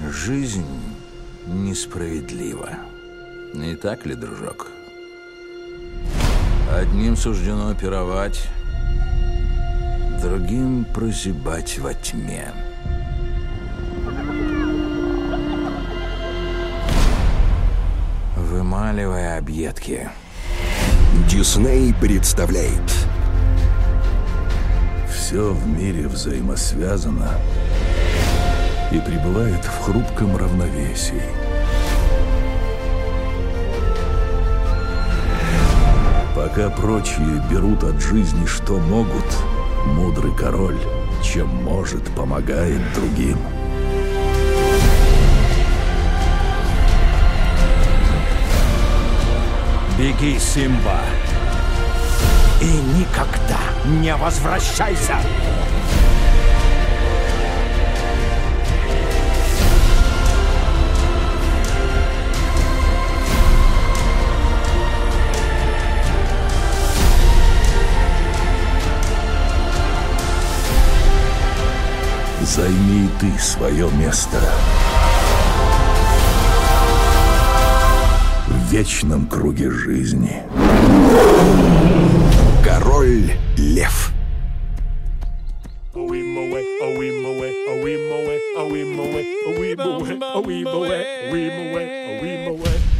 Жизнь несправедлива. Не так ли, дружок? Одним суждено пировать, другим прозябать во тьме. Вымаливая объедки. Дисней представляет. Все в мире взаимосвязано и пребывает в хрупком равновесии. Пока прочие берут от жизни, что могут, мудрый король, чем может, помогает другим. Беги, Симба, и никогда не возвращайся! Займи ты свое место в вечном круге жизни. Король Лев. Away,